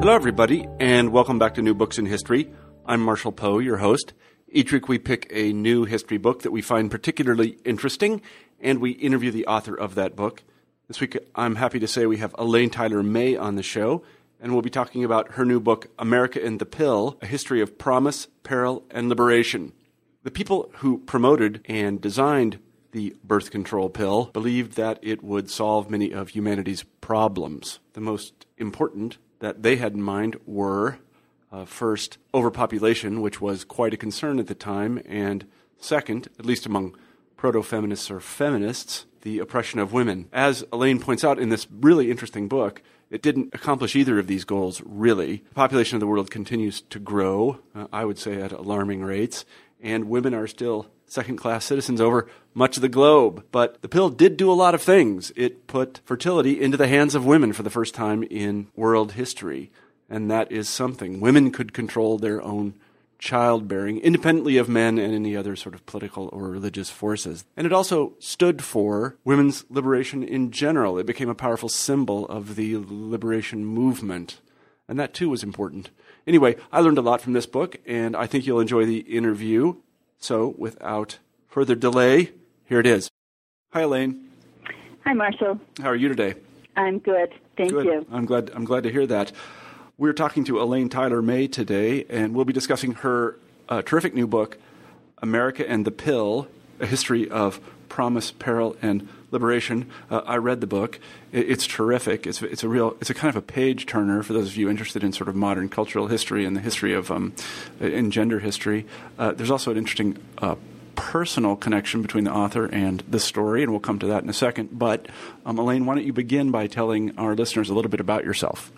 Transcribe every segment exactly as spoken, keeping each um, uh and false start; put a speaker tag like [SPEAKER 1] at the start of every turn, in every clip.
[SPEAKER 1] Hello, everybody, and welcome back to New Books in History. I'm Marshall Poe, your host. Each week we pick a new history book that we find particularly interesting, and we interview the author of that book. This week I'm happy to say we have Elaine Tyler May on the show, and we'll be talking about her new book, America and the Pill, A History of Promise, Peril, and Liberation. The people who promoted and designed the birth control pill believed that it would solve many of humanity's problems. The most important that they had in mind were, uh, first, overpopulation, which was quite a concern at the time, and second, at least among proto-feminists or feminists, the oppression of women. As Elaine points out in this really interesting book, it didn't accomplish either of these goals, really. The population of the world continues to grow, uh, I would say at alarming rates, and women are still second-class citizens over much of the globe. But the pill did do a lot of things. It put fertility into the hands of women for the first time in world history, and that is something. Women could control their own childbearing independently of men and any other sort of political or religious forces. And it also stood for women's liberation in general. It became a powerful symbol of the liberation movement, and that too was important. Anyway, I learned a lot from this book, and I think you'll enjoy the interview. So, without further delay, here it is. Hi, Elaine.
[SPEAKER 2] Hi, Marshall.
[SPEAKER 1] How are you today?
[SPEAKER 2] I'm good. Thank
[SPEAKER 1] good.
[SPEAKER 2] you.
[SPEAKER 1] I'm glad. I'm glad to hear that. We're talking to Elaine Tyler May today, and we'll be discussing her uh, terrific new book, America and the Pill: A History of Promise, Peril, and Liberation. Uh, I read the book. It, it's terrific. It's it's a real. It's a kind of a page turner for those of you interested in sort of modern cultural history and the history of um, in gender history. Uh, there's also an interesting uh, personal connection between the author and the story, and we'll come to that in a second. But um, Elaine, why don't you begin by telling our listeners a little bit about yourself?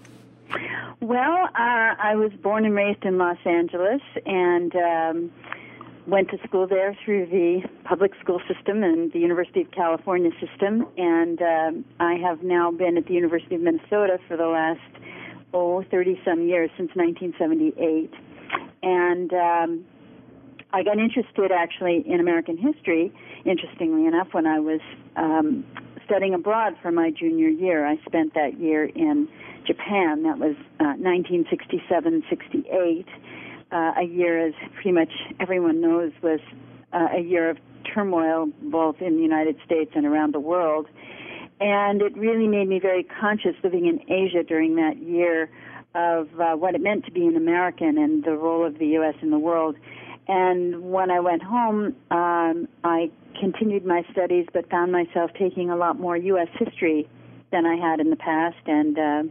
[SPEAKER 2] Well, uh, I was born and raised in Los Angeles, and um, went to school there through the public school system and the University of California system, and um, I have now been at the University of Minnesota for the last, oh, thirty-some years, since nineteen seventy-eight. And um, I got interested, actually, in American history, interestingly enough, when I was um, studying abroad for my junior year. I spent that year in Japan. That was uh, nineteen sixty-seven sixty-eight. Uh, a year, as pretty much everyone knows, was uh, a year of turmoil both in the United States and around the world. And it really made me very conscious, living in Asia during that year, of uh, what it meant to be an American and the role of the U S in the world. And when I went home, um, I continued my studies, but found myself taking a lot more U S history than I had in the past, and uh,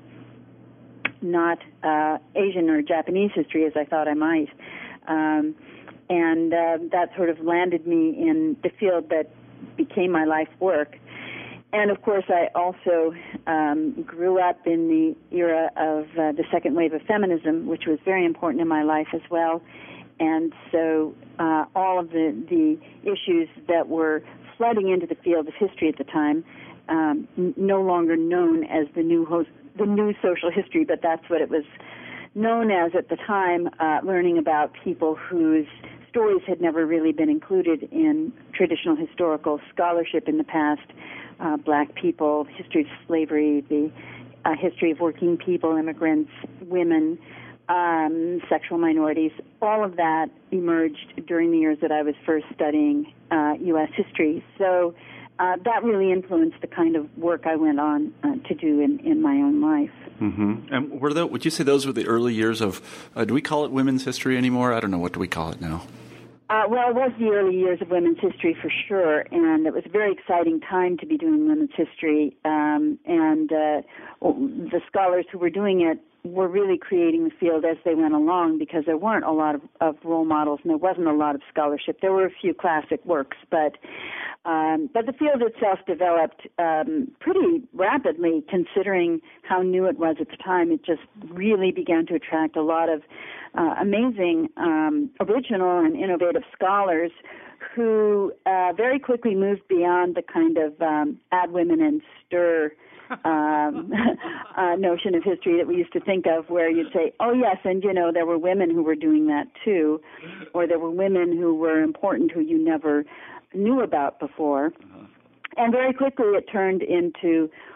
[SPEAKER 2] not uh, Asian or Japanese history as I thought I might. Um, and uh, that sort of landed me in the field that became my life work. And, of course, I also um, grew up in the era of uh, the second wave of feminism, which was very important in my life as well. And so uh, all of the, the issues that were flooding into the field of history at the time, um, n- no longer known as the new host, the new social history, but that's what it was known as at the time, uh, learning about people whose stories had never really been included in traditional historical scholarship in the past, uh, black people, history of slavery, the uh, history of working people, immigrants, women, um, sexual minorities. All of that emerged during the years that I was first studying uh, U S history. So Uh, that really influenced the kind of work I went on uh, to do in, in my own life.
[SPEAKER 1] Mm-hmm. And were the, would you say those were the early years of, uh, do we call it women's history anymore? I don't know. What do we call it now?
[SPEAKER 2] Uh, well, it was the early years of women's history for sure, and it was a very exciting time to be doing women's history. Um, and uh, the scholars who were doing it were really creating the field as they went along, because there weren't a lot of, of role models and there wasn't a lot of scholarship. There were a few classic works, but um, but the field itself developed um, pretty rapidly, considering how new it was at the time. It just really began to attract a lot of uh, amazing, um, original and innovative scholars who uh, very quickly moved beyond the kind of um, add women and stir um, uh, notion of history that we used to think of, where you'd say, oh, yes, and, you know, there were women who were doing that, too, or there were women who were important who you never knew about before. And very quickly it turned into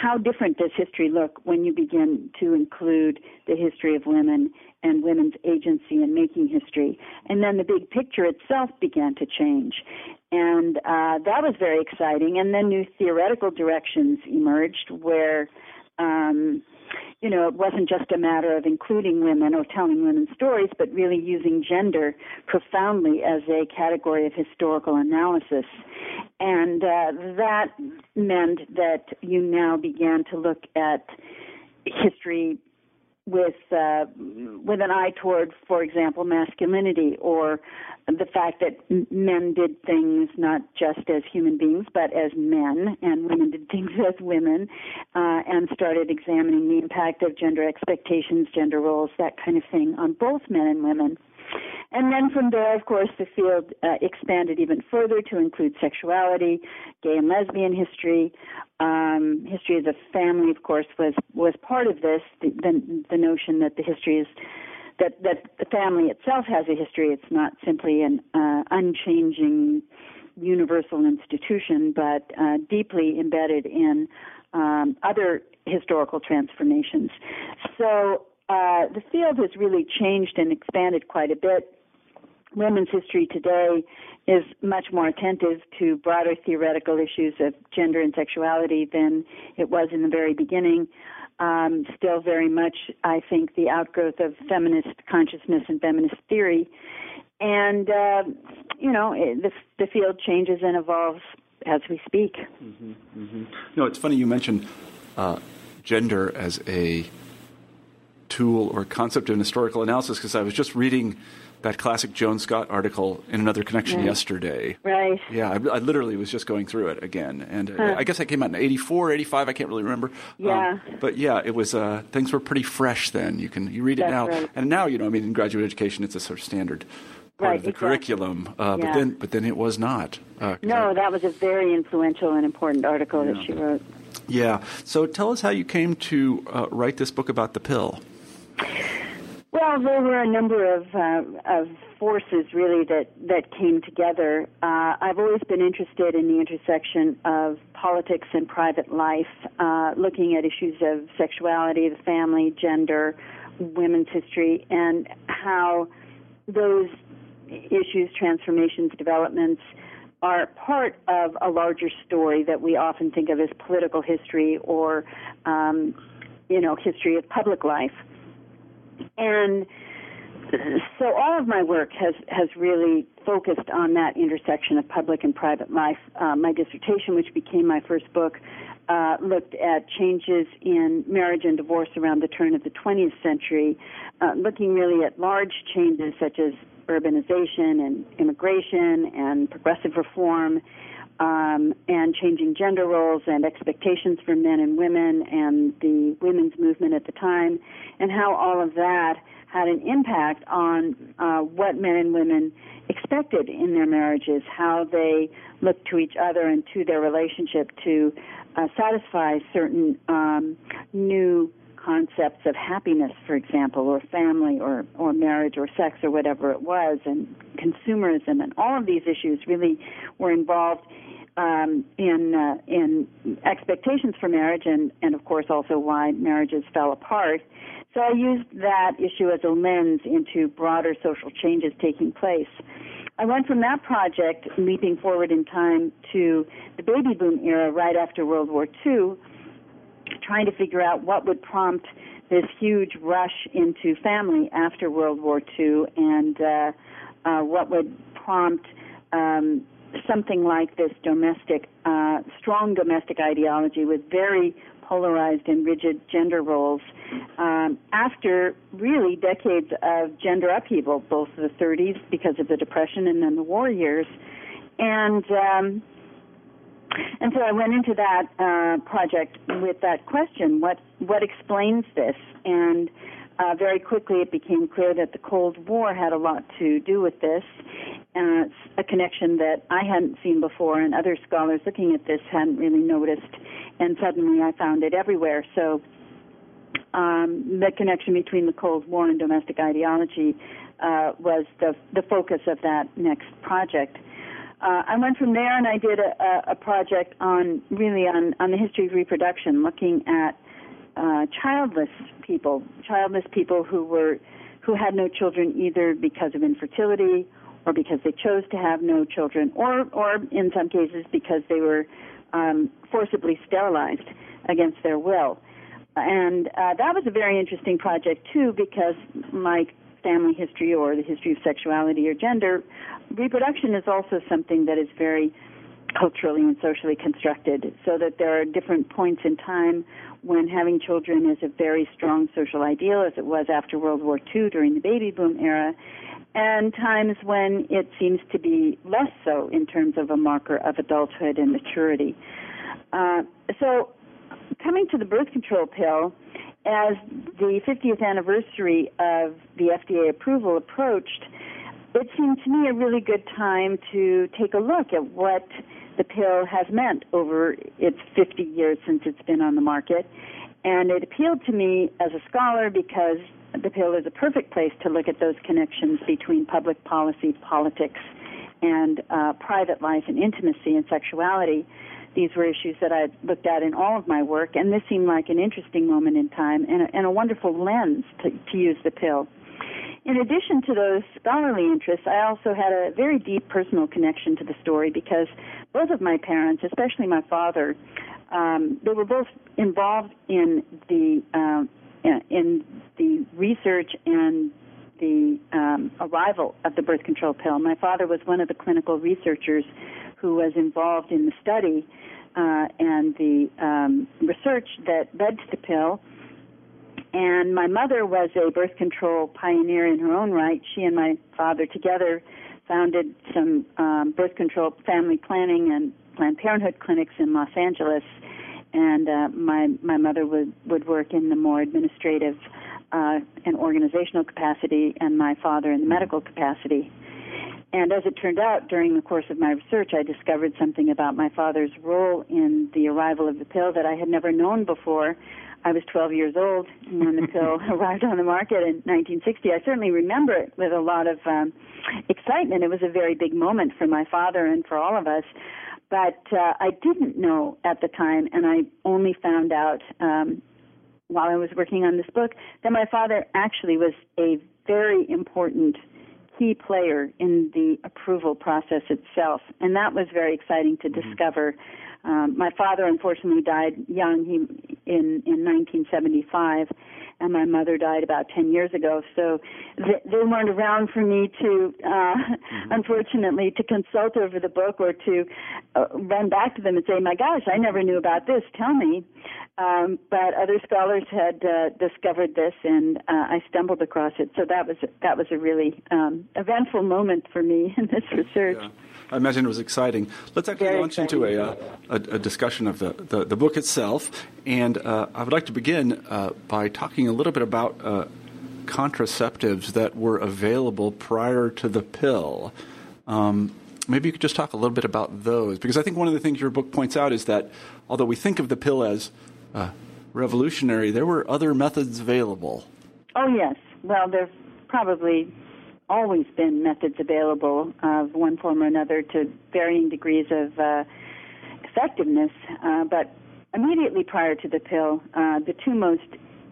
[SPEAKER 2] how different does history look when you begin to include the history of women and women's agency in making history? And then the big picture itself began to change. And uh, that was very exciting. And then new theoretical directions emerged where, um, you know, it wasn't just a matter of including women or telling women's stories, but really using gender profoundly as a category of historical analysis. And uh, that meant that you now began to look at history with uh, with an eye toward, for example, masculinity, or the fact that men did things not just as human beings, but as men, and women did things as women, uh, and started examining the impact of gender expectations, gender roles, that kind of thing on both men and women. And then from there, of course, the field uh, expanded even further to include sexuality, gay and lesbian history. Um, history of the family, of course, was, was part of this, the, the, the notion that the history is, that, that the family itself has a history. It's not simply an uh, unchanging universal institution, but uh, deeply embedded in um, other historical transformations. So uh, the field has really changed and expanded quite a bit. Women's history today is much more attentive to broader theoretical issues of gender and sexuality than it was in the very beginning. Um, still very much, I think, the outgrowth of feminist consciousness and feminist theory. And, uh, you know, it, the, the field changes and evolves as we speak.
[SPEAKER 1] Mm-hmm, mm-hmm. No, it's funny you mentioned uh, gender as a tool or concept in historical analysis, because I was just reading that classic Joan Scott article in Another Connection
[SPEAKER 2] right.
[SPEAKER 1] yesterday.
[SPEAKER 2] Right.
[SPEAKER 1] Yeah, I, I literally was just going through it again. And uh,
[SPEAKER 2] huh.
[SPEAKER 1] I guess I came out in eighty-four, eighty-five, I can't really remember.
[SPEAKER 2] Yeah.
[SPEAKER 1] Um, but yeah, it was, uh, things were pretty fresh then. You can, you read it
[SPEAKER 2] That's
[SPEAKER 1] now.
[SPEAKER 2] right.
[SPEAKER 1] And now, you know, I mean, in graduate education, it's a sort of standard part
[SPEAKER 2] right,
[SPEAKER 1] of the
[SPEAKER 2] exactly.
[SPEAKER 1] curriculum. Uh,
[SPEAKER 2] yeah.
[SPEAKER 1] But then, but then it was not. Uh,
[SPEAKER 2] no,
[SPEAKER 1] I,
[SPEAKER 2] that was a very influential and important article
[SPEAKER 1] yeah.
[SPEAKER 2] that she wrote.
[SPEAKER 1] Yeah. So tell us how you came to uh, write this book about the pill.
[SPEAKER 2] Well, there were a number of uh, of forces really that, that came together. Uh, I've always been interested in the intersection of politics and private life, uh, looking at issues of sexuality, the family, gender, women's history, and how those issues, transformations, developments are part of a larger story that we often think of as political history or, um, you know, history of public life. And so all of my work has, has really focused on that intersection of public and private life. Uh, my dissertation, which became my first book, uh, looked at changes in marriage and divorce around the turn of the twentieth century, uh, looking really at large changes such as urbanization and immigration and progressive reform, um, and changing gender roles and expectations for men and women and the women's movement at the time, and how all of that had an impact on uh, what men and women expected in their marriages, how they looked to each other and to their relationship to uh, satisfy certain um, new concepts of happiness, for example, or family or, or marriage or sex or whatever it was, and consumerism, and all of these issues really were involved um, in uh, in expectations for marriage and, and, of course, also why marriages fell apart. So I used that issue as a lens into broader social changes taking place. I went from that project, leaping forward in time, to the baby boom era right after World War Two, trying to figure out what would prompt this huge rush into family after World War Two, and uh, uh, what would prompt um, something like this domestic, uh, strong domestic ideology with very polarized and rigid gender roles um, after really decades of gender upheaval, both the thirties because of the Depression and then the war years. And um, and so I went into that uh, project with that question, what what explains this? And uh, very quickly it became clear that the Cold War had a lot to do with this. Uh, it's a connection that I hadn't seen before, and other scholars looking at this hadn't really noticed, and suddenly I found it everywhere. So um, the connection between the Cold War and domestic ideology uh, was the, the focus of that next project. uh, I went from there and I did a, a project on really on, on the history of reproduction, looking at uh, childless people, childless people who were who had no children either because of infertility or because they chose to have no children, or or in some cases because they were um, forcibly sterilized against their will. And uh, that was a very interesting project too, because my family history or the history of sexuality or gender, reproduction is also something that is very culturally and socially constructed, so that there are different points in time when having children is a very strong social ideal, as it was after World War Two during the baby boom era, and times when it seems to be less so in terms of a marker of adulthood and maturity. Uh, so coming to the birth control pill, as the fiftieth anniversary of the F D A approval approached, it seemed to me a really good time to take a look at what the pill has meant over its fifty years since it's been on the market. And it appealed to me as a scholar because the pill is a perfect place to look at those connections between public policy, politics, and uh, private life and intimacy and sexuality. These were issues that I looked at in all of my work, and this seemed like an interesting moment in time and a, and a wonderful lens to, to use the pill. In addition to those scholarly interests, I also had a very deep personal connection to the story because both of my parents, especially my father, um, they were both involved in the uh, in the research and the um, arrival of the birth control pill. My father was one of the clinical researchers who was involved in the study uh, and the um, research that led to the pill. And my mother was a birth control pioneer in her own right. She and my father together founded some um, birth control family planning and Planned Parenthood clinics in Los Angeles. And uh, my my mother would, would work in the more administrative uh, and organizational capacity, and my father in the medical capacity. And as it turned out, during the course of my research, I discovered something about my father's role in the arrival of the pill that I had never known before. I was twelve years old when the pill arrived on the market in nineteen sixty. I certainly remember it with a lot of um, excitement. It was a very big moment for my father and for all of us. But uh, I didn't know at the time, and I only found out um, while I was working on this book, that my father actually was a very important key player in the approval process itself. And that was very exciting to mm-hmm. discover. Um, my father, unfortunately, died young he, in, in nineteen seventy-five, and my mother died about ten years ago. So th- they weren't around for me to, uh, mm-hmm. unfortunately, to consult over the book or to uh, run back to them and say, my gosh, I never knew about this, tell me. Um, but other scholars had uh, discovered this, and uh, I stumbled across it. So that was that was a really um, eventful moment for me in this research.
[SPEAKER 1] Yeah. I imagine it was exciting. Let's actually
[SPEAKER 2] Very
[SPEAKER 1] launch
[SPEAKER 2] exciting.
[SPEAKER 1] into a, a, a discussion of the, the, the book itself. And uh, I would like to begin uh, by talking a little bit about uh, contraceptives that were available prior to the pill. Um, maybe you could just talk a little bit about those, because I think one of the things your book points out is that although we think of the pill as uh, revolutionary, there were other methods available.
[SPEAKER 2] Oh, yes. Well, there's probably always been methods available of one form or another to varying degrees of uh, effectiveness. Uh, but immediately prior to the pill, uh, the two most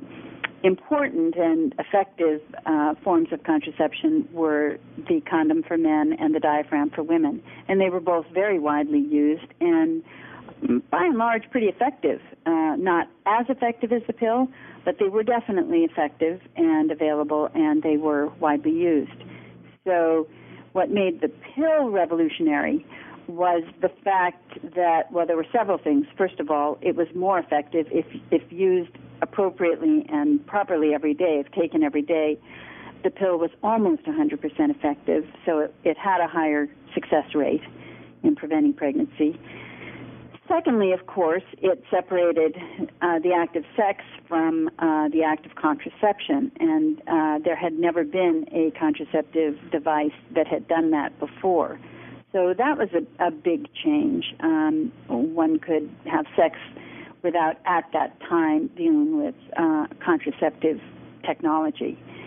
[SPEAKER 2] important and effective uh, forms of contraception were the condom for men and the diaphragm for women. And they were both very widely used and by and large pretty effective. Uh, not as effective as the pill, but they were definitely effective and available, and they were widely used. So what made the pill revolutionary was the fact that, well, there were several things. First of all, it was more effective if if used appropriately and properly every day, if taken every day. The pill was almost one hundred percent effective, so it, it had a higher success rate in preventing pregnancy. Secondly, of course, it separated uh, the act of sex from uh, the act of contraception, and uh, there had never been a contraceptive device that had done that before. So that was a, a big change. Um, one could have sex without, at that time, dealing with uh, contraceptive technology.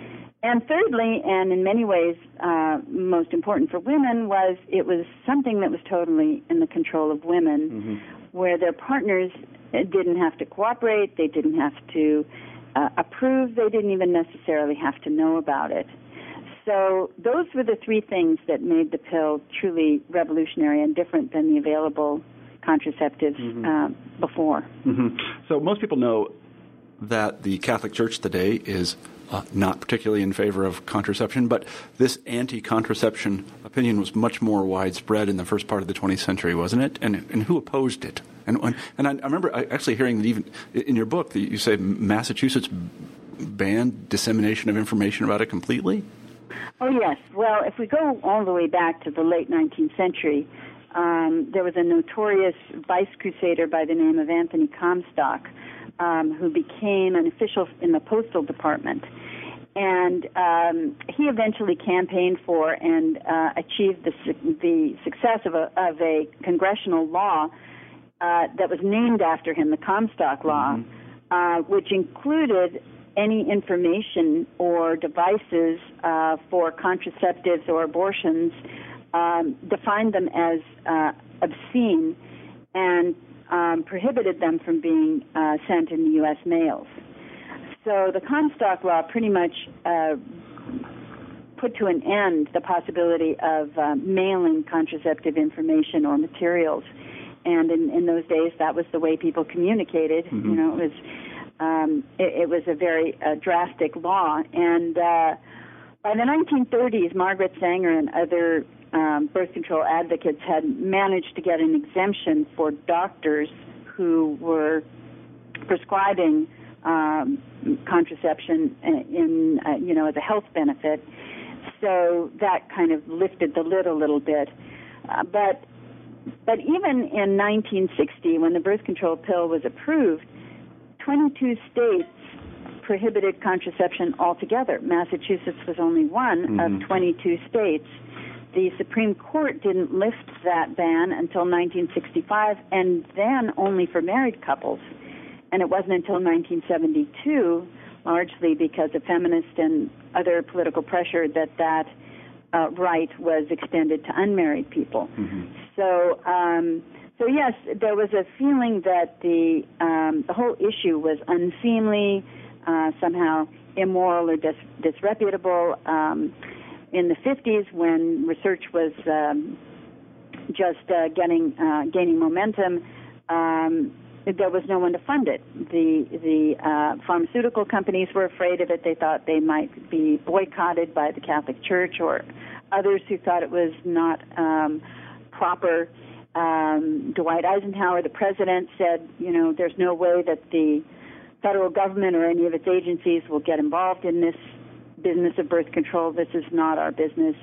[SPEAKER 2] and thirdly, and in many ways uh, most important for women, was it was something that was totally in the control of women, mm-hmm. where their partners didn't have to cooperate, they didn't have to uh, approve, they didn't even necessarily have to know about it. So those were the three things that made the pill truly revolutionary and different than the available contraceptives mm-hmm. uh, before.
[SPEAKER 1] Mm-hmm. So most people know that the Catholic Church today is uh, not particularly in favor of contraception, but this anti-contraception opinion was much more widespread in the first part of the twentieth century, wasn't it? And and who opposed it? And and I, I remember actually hearing that even in your book that you say Massachusetts banned dissemination of information about it completely?
[SPEAKER 2] Oh, yes. Well, if we go all the way back to the late nineteenth century, um, there was a notorious vice crusader by the name of Anthony Comstock, um, who became an official in the postal department. And um, he eventually campaigned for and uh, achieved the, su- the success of a, of a congressional law uh, that was named after him, the Comstock Law, mm-hmm. uh, which included any information or devices uh, for contraceptives or abortions, um, defined them as uh, obscene and um, prohibited them from being uh, sent in the U S mails. So the Comstock Law pretty much uh, put to an end the possibility of uh, mailing contraceptive information or materials. And in, in those days, that was the way people communicated. Mm-hmm. You know, it was um, it, it was a very uh, drastic law. And uh, by the nineteen thirties, Margaret Sanger and other um, birth control advocates had managed to get an exemption for doctors who were prescribing um, contraception in, uh, you know, as a health benefit. So that kind of lifted the lid a little bit. Uh, but but even in nineteen sixty, when the birth control pill was approved, twenty-two states prohibited contraception altogether. Massachusetts was only one mm-hmm. of twenty-two states. The Supreme Court didn't lift that ban until nineteen sixty-five, and then only for married couples. And it wasn't until nineteen seventy-two, largely because of feminist and other political pressure, that that uh, right was extended to unmarried people. Mm-hmm. So, um, so yes, there was a feeling that the um, the whole issue was unseemly, uh, somehow immoral or dis- disreputable. Um, in the fifties, when research was um, just uh, getting uh, gaining momentum, um, there was no one to fund it. The the uh, pharmaceutical companies were afraid of it. They thought they might be boycotted by the Catholic Church or others who thought it was not um, proper. Um, Dwight Eisenhower, the president, said, you know, there's no way that the federal government or any of its agencies will get involved in this business of birth control. This is not our business.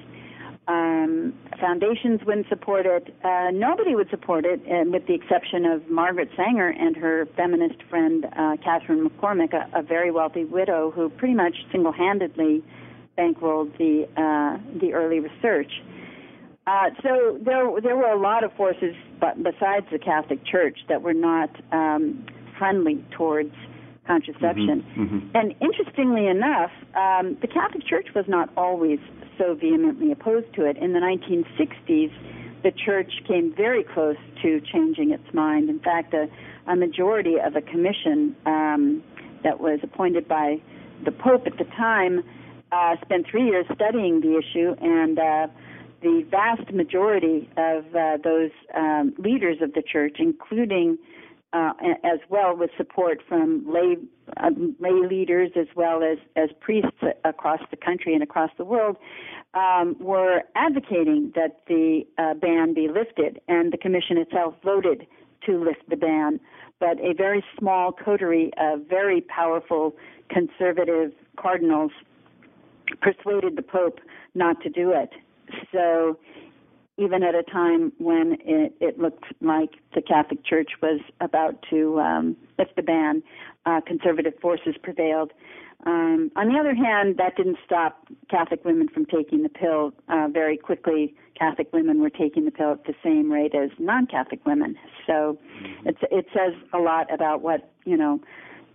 [SPEAKER 2] Um, foundations wouldn't support it. Uh, nobody would support it, and with the exception of Margaret Sanger and her feminist friend, uh, Catherine McCormick, a, a very wealthy widow who pretty much single-handedly bankrolled the uh, the early research. Uh, so there there were a lot of forces, but besides the Catholic Church, that were not um, friendly towards contraception. Mm-hmm, mm-hmm. And interestingly enough, um, the Catholic Church was not always so vehemently opposed to it. In the nineteen sixties, the Church came very close to changing its mind. In fact, a, a majority of a commission um, that was appointed by the Pope at the time uh, spent three years studying the issue, and uh, the vast majority of uh, those um, leaders of the Church, including Uh, as well with support from lay uh, lay leaders as well as, as priests across the country and across the world, um, were advocating that the uh, ban be lifted, and the commission itself voted to lift the ban. But a very small coterie of very powerful conservative cardinals persuaded the Pope not to do it. So even at a time when it, it looked like the Catholic Church was about to um, lift the ban, uh, conservative forces prevailed. Um, on the other hand, that didn't stop Catholic women from taking the pill. Uh, very quickly, Catholic women were taking the pill at the same rate as non-Catholic women. So it's, it says a lot about what, you know,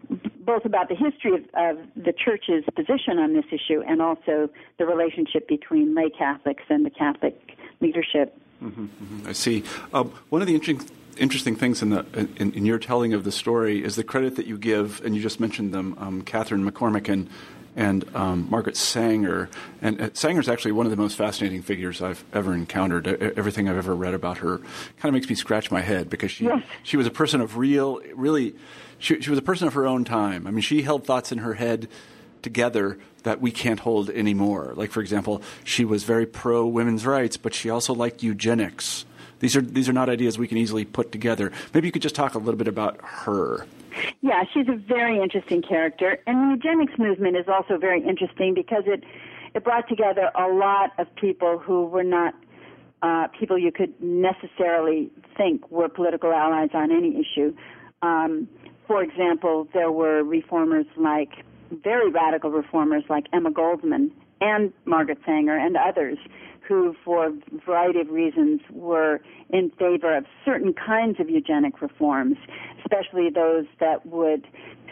[SPEAKER 2] both about the history of, of the Church's position on this issue and also the relationship between lay Catholics and the Catholic leadership.
[SPEAKER 1] Mm-hmm, mm-hmm. I see. Um, one of the interesting interesting things in the in, in your telling of the story is the credit that you give, and you just mentioned them, um, Catherine McCormick and and um, Margaret Sanger. And uh, Sanger is actually one of the most fascinating figures I've ever encountered. Uh, everything I've ever read about her kind of makes me scratch my head because she
[SPEAKER 2] yes.
[SPEAKER 1] she was a person of real, really, she, she was a person of her own time. I mean, she held thoughts in her head together that we can't hold anymore. Like, for example, she was very pro women's rights, but she also liked eugenics. These are these are not ideas we can easily put together. Maybe you could just talk a little bit about her.
[SPEAKER 2] Yeah, she's a very interesting character. And the eugenics movement is also very interesting because it, it brought together a lot of people who were not uh, people you could necessarily think were political allies on any issue. Um, for example, there were reformers like, very radical reformers like Emma Goldman and Margaret Sanger and others who, for a variety of reasons, were in favor of certain kinds of eugenic reforms, especially those that would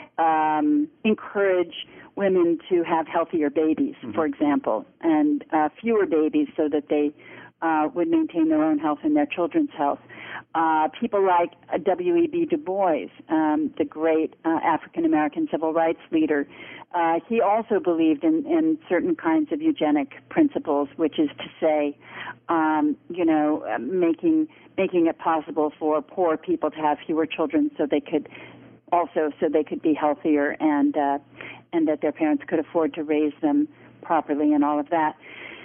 [SPEAKER 2] um, encourage women to have healthier babies, mm-hmm. for example, and uh, fewer babies so that they uh, would maintain their own health and their children's health. Uh, people like uh, W E B Du Bois, um, the great uh, African-American civil rights leader, uh, he also believed in, in certain kinds of eugenic principles, which is to say, um, you know, uh, making making it possible for poor people to have fewer children, so they could also so they could be healthier and uh, and that their parents could afford to raise them properly and all of that.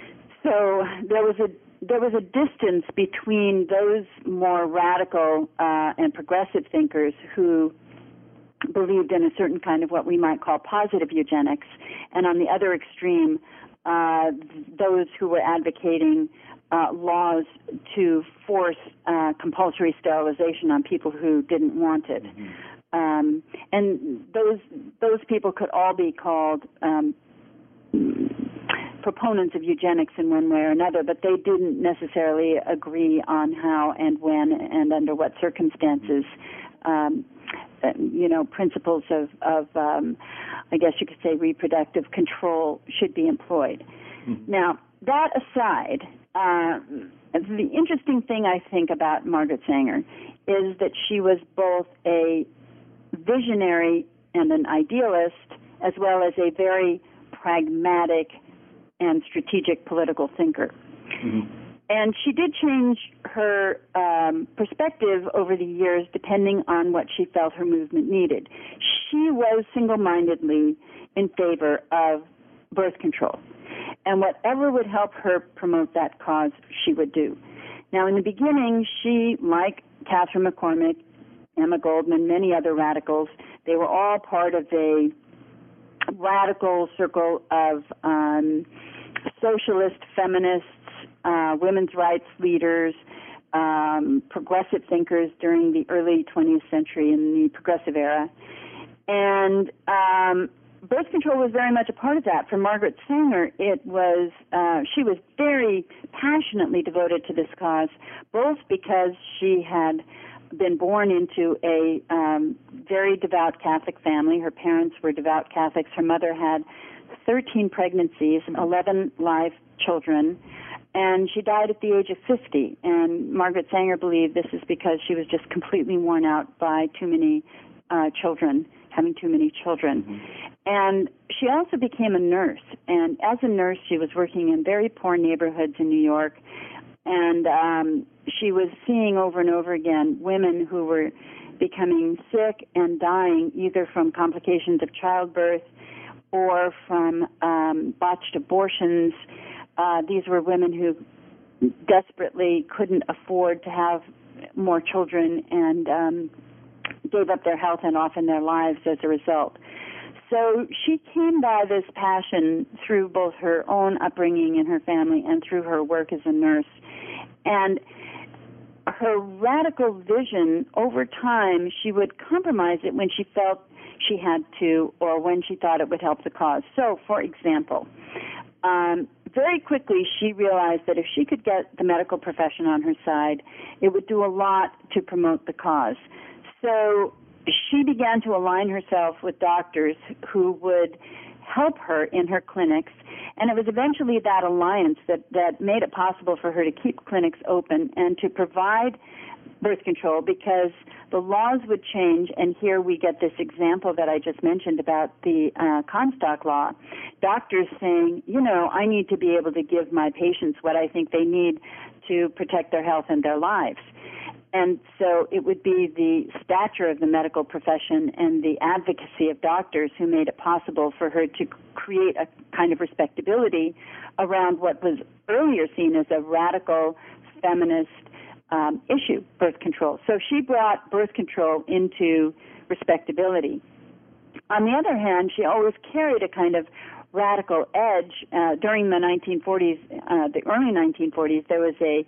[SPEAKER 2] So there was a There was a distance between those more radical uh, and progressive thinkers who believed in a certain kind of what we might call positive eugenics, and on the other extreme, uh, those who were advocating uh, laws to force uh, compulsory sterilization on people who didn't want it. Mm-hmm. Um, and those those people could all be called um, proponents of eugenics in one way or another, but they didn't necessarily agree on how and when and under what circumstances, um, uh, you know, principles of, of um, I guess you could say, reproductive control should be employed. Mm-hmm. Now, that aside, uh, the interesting thing I think about Margaret Sanger is that she was both a visionary and an idealist, as well as a very pragmatic and strategic political thinker. Mm-hmm. And she did change her um, perspective over the years depending on what she felt her movement needed. She was single-mindedly in favor of birth control. And whatever would help her promote that cause, she would do. Now, in the beginning, she, like Catherine McCormick, Emma Goldman, many other radicals, they were all part of a radical circle of um, socialist, feminists, uh, women's rights leaders, um, progressive thinkers during the early twentieth century in the progressive era. And um, birth control was very much a part of that. For Margaret Sanger, it was uh, she was very passionately devoted to this cause, both because she had been born into a um, very devout Catholic family. Her parents were devout Catholics. Her mother had thirteen pregnancies, eleven live children, and she died at the age of fifty. And Margaret Sanger believed this is because she was just completely worn out by too many uh, children, having too many children. Mm-hmm. And she also became a nurse. And as a nurse, she was working in very poor neighborhoods in New York. And um, she was seeing over and over again women who were becoming sick and dying either from complications of childbirth or from um, botched abortions. Uh, these were women who desperately couldn't afford to have more children and um, gave up their health and often their lives as a result. So she came by this passion through both her own upbringing in her family and through her work as a nurse. And her radical vision, over time, she would compromise it when she felt she had to or when she thought it would help the cause. So, for example, um, very quickly she realized that if she could get the medical profession on her side, it would do a lot to promote the cause. So she began to align herself with doctors who would help her in her clinics, and it was eventually that alliance that, that made it possible for her to keep clinics open and to provide birth control, because the laws would change, and here we get this example that I just mentioned about the uh, Comstock law. Doctors saying, you know, I need to be able to give my patients what I think they need to protect their health and their lives. And so it would be the stature of the medical profession and the advocacy of doctors who made it possible for her to create a kind of respectability around what was earlier seen as a radical feminist um, issue, birth control. So she brought birth control into respectability. On the other hand, she always carried a kind of radical edge. Uh, during the nineteen forties, uh, the early nineteen forties, there was a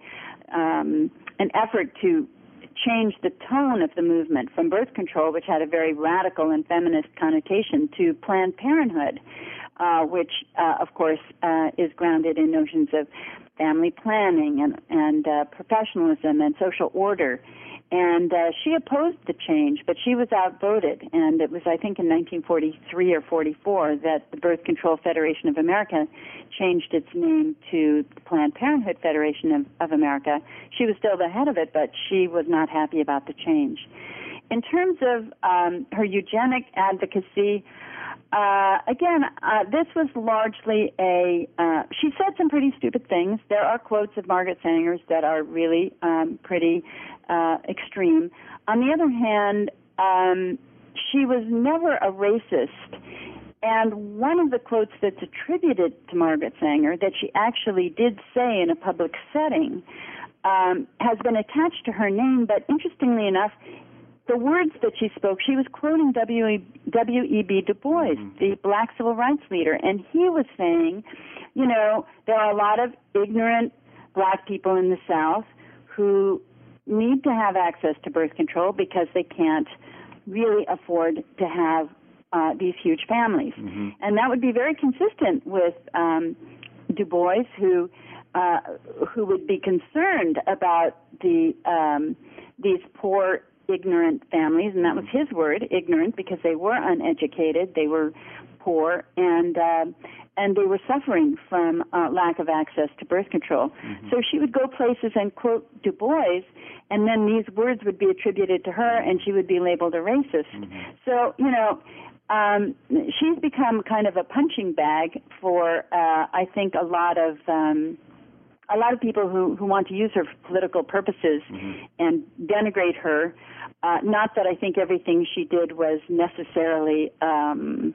[SPEAKER 2] um, an effort to change the tone of the movement from birth control, which had a very radical and feminist connotation, to Planned Parenthood, uh, which, uh, of course, uh, is grounded in notions of family planning and, and uh, professionalism and social order. And uh, she opposed the change, but she was outvoted. And it was, I think, in nineteen forty-three or forty-four that the Birth Control Federation of America changed its name to the Planned Parenthood Federation of, of America. She was still the head of it, but she was not happy about the change. In terms of um, her eugenic advocacy, uh, again, uh, this was largely a, uh, she said some pretty stupid things. There are quotes of Margaret Sanger's that are really um, pretty uh, extreme. On the other hand, um, she was never a racist. And one of the quotes that's attributed to Margaret Sanger that she actually did say in a public setting um, has been attached to her name, but interestingly enough, the words that she spoke, she was quoting W E B Du Bois, mm-hmm. the black civil rights leader, and he was saying, you know, there are a lot of ignorant black people in the South who need to have access to birth control because they can't really afford to have uh, these huge families. Mm-hmm. And that would be very consistent with um, Du Bois, who uh, who would be concerned about the um, these poor, ignorant families, and that was his word, ignorant, because they were uneducated, they were poor, and uh, and they were suffering from uh, lack of access to birth control. Mm-hmm. So she would go places and quote Du Bois, and then these words would be attributed to her, and she would be labeled a racist. Mm-hmm. So, you know, um, she's become kind of a punching bag for, uh, I think, a lot of um, a lot of people who, who want to use her for political purposes mm-hmm. and denigrate her. Uh, not that I think everything she did was necessarily um,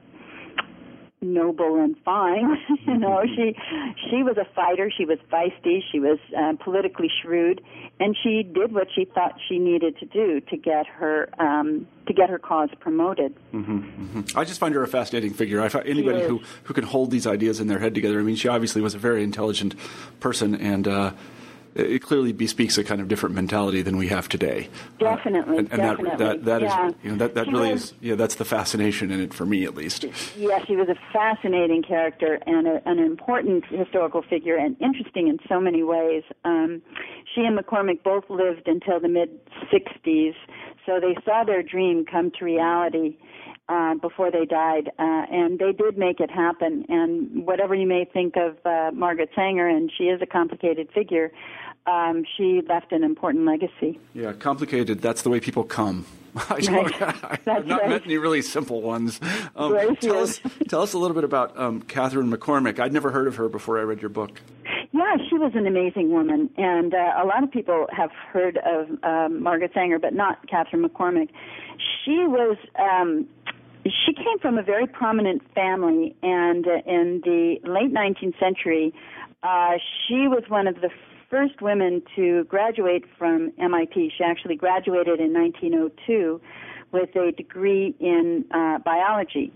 [SPEAKER 2] noble and fine. you know, she she was a fighter. She was feisty. She was uh, politically shrewd, and she did what she thought she needed to do to get her um, to get her cause promoted.
[SPEAKER 1] Mm-hmm, mm-hmm. I just find her a fascinating figure. I find anybody who who can hold these ideas in their head together. I mean, she obviously was a very intelligent person, and Uh, it clearly bespeaks a kind of different mentality than we have today.
[SPEAKER 2] Definitely,
[SPEAKER 1] uh, and, and
[SPEAKER 2] definitely.
[SPEAKER 1] that, that, that
[SPEAKER 2] yeah.
[SPEAKER 1] is, you know, that, that really was, is, yeah, that's the fascination in it for me, at least.
[SPEAKER 2] Yeah, she was a fascinating character and a, an important historical figure, and interesting in so many ways. Um, she and McCormick both lived until the mid sixties, so they saw their dream come to reality Uh, before they died, uh, and they did make it happen. And whatever you may think of uh, Margaret Sanger, and she is a complicated figure, um, she left an important legacy.
[SPEAKER 1] Yeah, complicated, that's the way people come. I don't,
[SPEAKER 2] right.
[SPEAKER 1] I've not
[SPEAKER 2] right.
[SPEAKER 1] met any really simple ones. Um, tell, us, tell us a little bit about um, Catherine McCormick. I'd never heard of her before I read your book.
[SPEAKER 2] Yeah, she was an amazing woman, and uh, a lot of people have heard of um, Margaret Sanger, but not Catherine McCormick. She was... Um, She came from a very prominent family, and uh, in the late nineteenth century, uh, she was one of the first women to graduate from M I T. She actually graduated in nineteen oh two with a degree in uh, biology.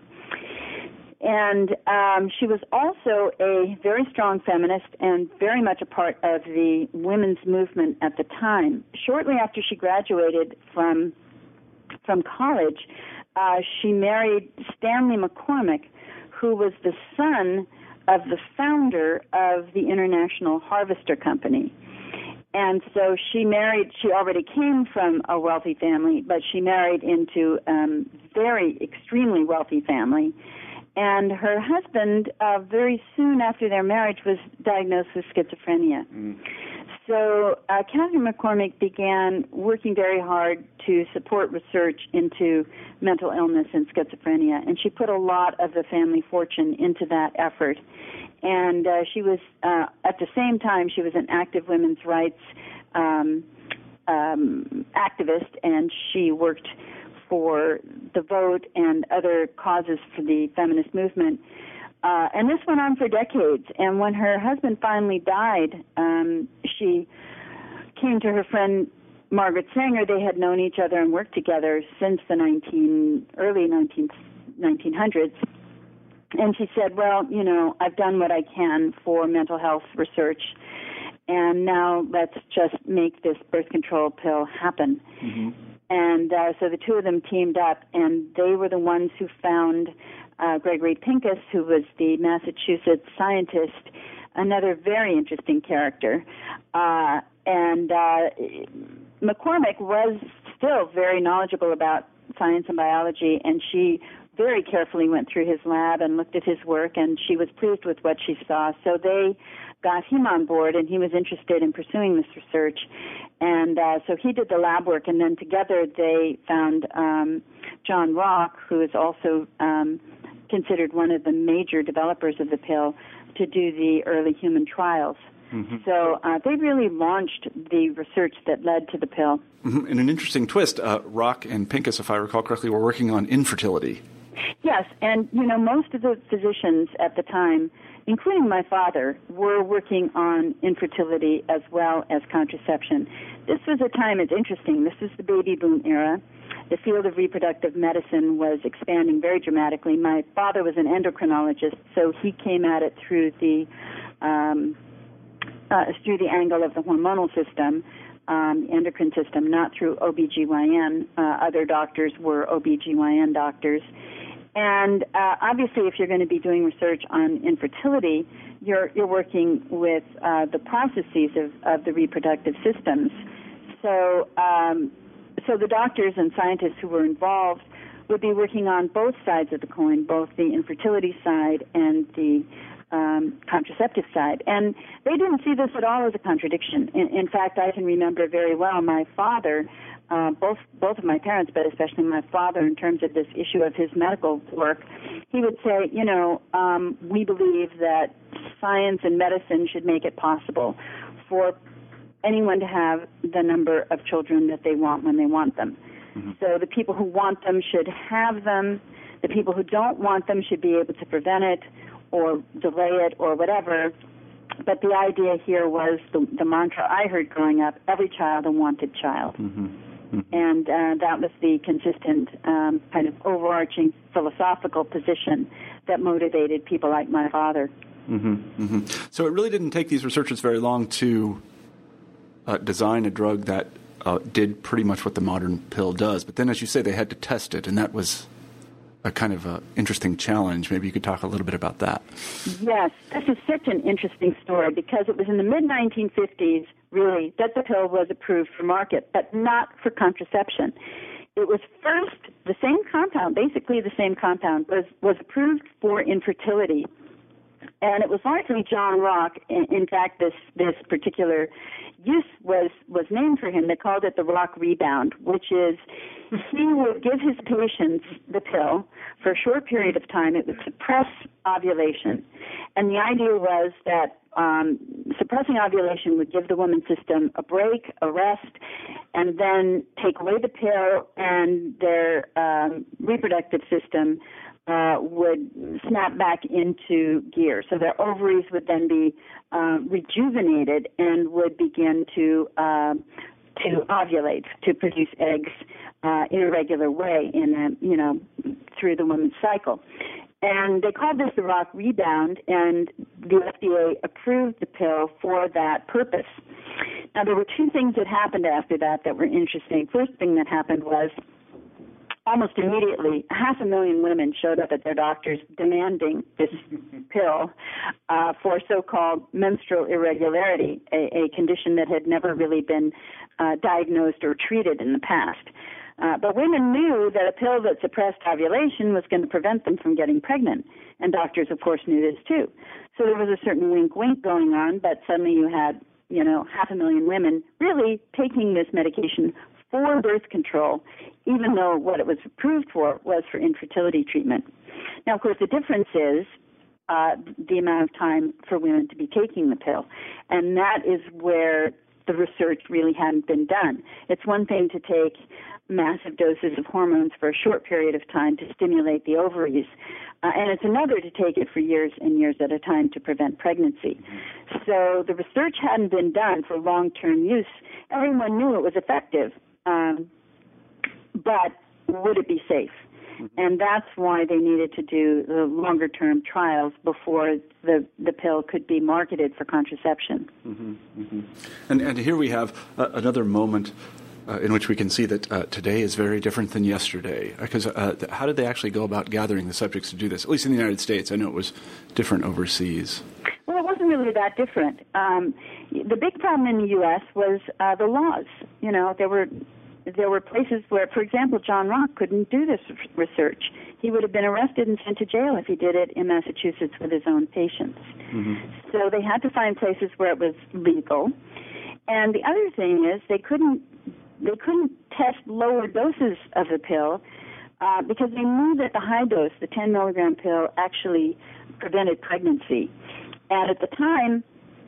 [SPEAKER 2] And um, she was also a very strong feminist and very much a part of the women's movement at the time. Shortly after she graduated from from college, Uh, she married Stanley McCormick, who was the son of the founder of the International Harvester Company. And so she married, she already came from a wealthy family, but she married into a um, very extremely wealthy family. And her husband, uh, very soon after their marriage, was diagnosed with schizophrenia. Mm. So uh, Catherine McCormick began working very hard to support research into mental illness and schizophrenia, and she put a lot of the family fortune into that effort. And uh, she was, uh, at the same time, she was an active women's rights um, um, activist, and she worked for the vote and other causes for the feminist movement. Uh, and this went on for decades. And when her husband finally died, um, she came to her friend Margaret Sanger. They had known each other and worked together since the nineteen early nineteen hundreds. And she said, well, you know, I've done what I can for mental health research, and now let's just make this birth control pill happen. Mm-hmm. And uh, so the two of them teamed up, and they were the ones who found uh, Gregory Pincus, who was the Massachusetts scientist, another very interesting character. Uh, and uh, McCormick was still very knowledgeable about science and biology, and she very carefully went through his lab and looked at his work, and she was pleased with what she saw. So they got him on board, and he was interested in pursuing this research. And uh, so he did the lab work, and then together they found um, John Rock, who is also um, considered one of the major developers of the pill, to do the early human trials. Mm-hmm. So uh, they really launched the research that led to the pill.
[SPEAKER 1] Mm-hmm. In an interesting twist, uh, Rock and Pincus, if I recall correctly, were working on infertility.
[SPEAKER 2] Yes, and, you know, most of the physicians at the time, including my father, were working on infertility as well as contraception. This was a time, it's interesting, this was the baby boom era. The field of reproductive medicine was expanding very dramatically. My father was an endocrinologist, so he came at it through the um, uh, through the angle of the hormonal system, um, the endocrine system, not through O B G Y N. Uh, other doctors were O B G Y N doctors. And uh, obviously, if you're going to be doing research on infertility, you're you're working with uh, the processes of, of the reproductive systems. So, um, so the doctors and scientists who were involved would be working on both sides of the coin, both the infertility side and the um, contraceptive side. And they didn't see this at all as a contradiction. In, in fact, I can remember very well my father. Uh, both both of my parents, but especially my father, in terms of this issue of his medical work, he would say, you know, um, we believe that science and medicine should make it possible for anyone to have the number of children that they want when they want them. Mm-hmm. So the people who want them should have them. The people who don't want them should be able to prevent it or delay it or whatever. But the idea here was the, the mantra I heard growing up, every child a wanted child. Mm-hmm. Mm-hmm. And uh, that was the consistent um, kind of overarching philosophical position that motivated people like my father.
[SPEAKER 1] Mm-hmm. Mm-hmm. So it really didn't take these researchers very long to uh, design a drug that uh, did pretty much what the modern pill does. But then, as you say, they had to test it, and that was a kind of a interesting challenge. Maybe you could talk a little bit about that.
[SPEAKER 2] Yes, this is such an interesting story because it was in the mid nineteen fifties, really, that the pill was approved for market, but not for contraception. It was first, the same compound, basically the same compound, was, was approved for infertility. And it was largely John Rock. In, in fact, this, this particular use was, was named for him. They called it the Rock Rebound, which is he would give his patients the pill for a short period of time. It would suppress ovulation. And the idea was that um, suppressing ovulation would give the woman's system a break, a rest, and then take away the pill, and their um, reproductive system uh, would snap back into gear. So their ovaries would then be uh, rejuvenated and would begin to uh, to ovulate, to produce eggs uh, in a regular way, in a, you know, through the woman's cycle. And they called this the Rock Rebound, and the F D A approved the pill for that purpose. Now, there were two things that happened after that that were interesting. First thing that happened was almost immediately, half a million women showed up at their doctors demanding this pill uh, for so-called menstrual irregularity, a, a condition that had never really been uh, diagnosed or treated in the past. Uh, but women knew that a pill that suppressed ovulation was going to prevent them from getting pregnant. And doctors, of course, knew this too. So there was a certain wink-wink going on, but suddenly you had, you know, half a million women really taking this medication for birth control, even though what it was approved for was for infertility treatment. Now, of course, the difference is uh, the amount of time for women to be taking the pill. And that is where the research really hadn't been done. It's one thing to take massive doses of hormones for a short period of time to stimulate the ovaries, uh, and it's another to take it for years and years at a time to prevent pregnancy. So the research hadn't been done for long-term use. Everyone knew it was effective, um, but would it be safe? And that's why they needed to do the longer-term trials before the, the pill could be marketed for contraception.
[SPEAKER 1] Mm-hmm, mm-hmm. And, and here we have uh, another moment uh, in which we can see that uh, today is very different than yesterday. Because uh, th- how did they actually go about gathering the subjects to do this? At least in the United States. I know it was different overseas.
[SPEAKER 2] Well, it wasn't really that different. Um, the big problem in the U S was uh, the laws. You know, there were... There were places where, for example, John Rock couldn't do this research. He would have been arrested and sent to jail if he did it in Massachusetts with his own patients. Mm-hmm. So they had to find places where it was legal. And the other thing is they couldn't they couldn't test lower doses of the pill uh, because they knew that the high dose, the ten milligram pill, actually prevented pregnancy. And at the time,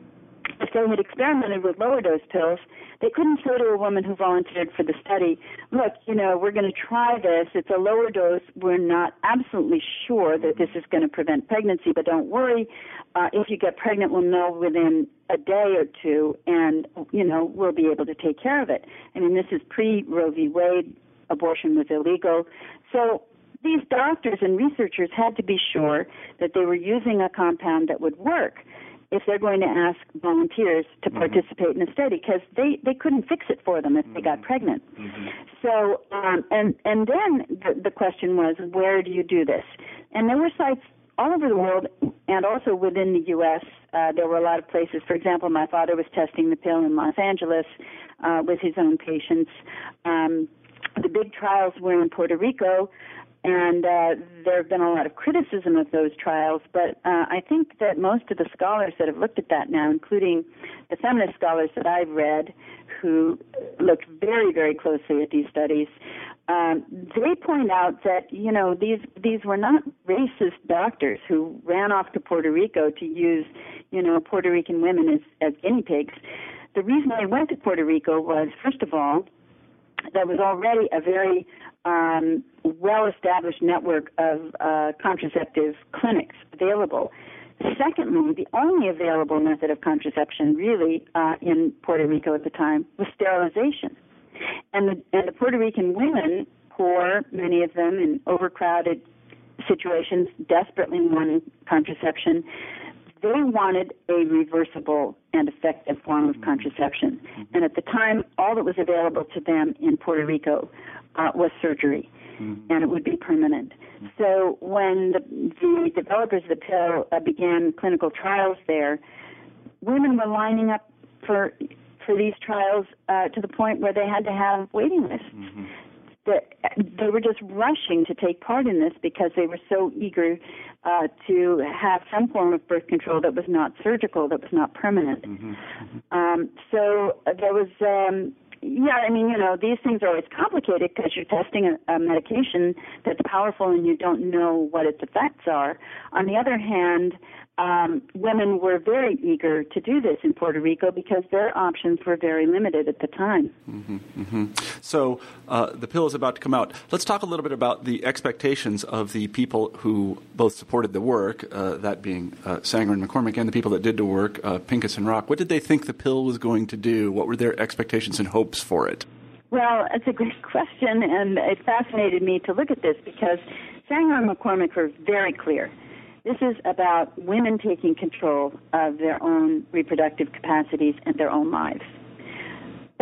[SPEAKER 2] if they had experimented with lower dose pills, they couldn't say to a woman who volunteered for the study, look, you know, we're going to try this. It's a lower dose. We're not absolutely sure that this is going to prevent pregnancy, but don't worry. Uh, if you get pregnant, we'll know within a day or two, and, you know, we'll be able to take care of it. I mean, this is pre-Roe v. Wade. Abortion was illegal. So these doctors and researchers had to be sure that they were using a compound that would work if they're going to ask volunteers to mm-hmm. participate in a study, because they, they couldn't fix it for them if mm-hmm. they got pregnant. Mm-hmm. So, um, and, and then the, the question was, where do you do this? And there were sites all over the world and also within the U S Uh, there were a lot of places. For example, my father was testing the pill in Los Angeles uh, with his own patients. Um, the big trials were in Puerto Rico. And uh, there have been a lot of criticism of those trials, but uh, I think that most of the scholars that have looked at that now, including the feminist scholars that I've read, who looked very, very closely at these studies, um, they point out that, you know, these these were not racist doctors who ran off to Puerto Rico to use, you know, Puerto Rican women as, as guinea pigs. The reason they went to Puerto Rico was, first of all, there was already a very um, well-established network of uh, contraceptive clinics available. Secondly, the only available method of contraception really uh, in Puerto Rico at the time was sterilization. And the, and the Puerto Rican women, poor, many of them in overcrowded situations, desperately wanting contraception, they wanted a reversible and effective form of contraception. Mm-hmm. And at the time, all that was available to them in Puerto Rico uh, was surgery, mm-hmm. and it would be permanent. Mm-hmm. So when the, the developers of the pill uh, began clinical trials there, women were lining up for for these trials uh, to the point where they had to have waiting lists. Mm-hmm. That they were just rushing to take part in this because they were so eager uh, to have some form of birth control that was not surgical, that was not permanent. Mm-hmm. Um, so uh, there was, um, yeah, I mean, you know, these things are always complicated because you're testing a, a medication that's powerful and you don't know what its effects are. On the other hand, Um, women were very eager to do this in Puerto Rico because their options were very limited at the time.
[SPEAKER 1] Mm-hmm, mm-hmm. So uh, the pill is about to come out. Let's talk a little bit about the expectations of the people who both supported the work, uh, that being uh, Sanger and McCormick, and the people that did the work, uh, Pincus and Rock. What did they think the pill was going to do? What were their expectations and hopes for it?
[SPEAKER 2] Well, it's a great question, and it fascinated me to look at this because Sanger and McCormick were very clear. This is about women taking control of their own reproductive capacities and their own lives.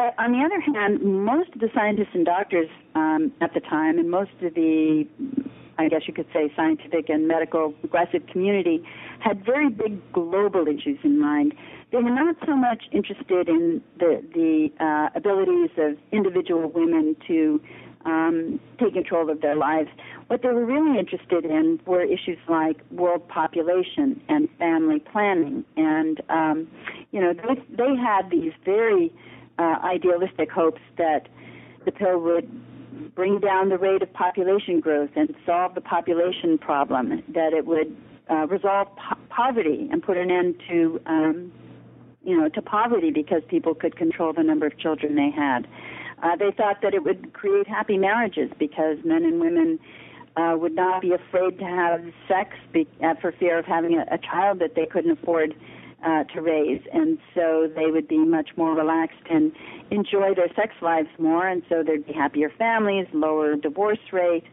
[SPEAKER 2] But on the other hand, most of the scientists and doctors um, at the time, and most of the, I guess you could say, scientific and medical progressive community, had very big global issues in mind. They were not so much interested in the, the uh, abilities of individual women to um, take control of their lives. What they were really interested in were issues like world population and family planning. And, um, you know, they, they had these very uh, idealistic hopes that the pill would bring down the rate of population growth and solve the population problem, that it would uh, resolve po- poverty and put an end to, um, you know, to poverty because people could control the number of children they had. Uh, they thought that it would create happy marriages because men and women uh, would not be afraid to have sex be, uh, for fear of having a, a child that they couldn't afford uh, to raise. And so they would be much more relaxed and enjoy their sex lives more, and so there'd be happier families, lower divorce rate.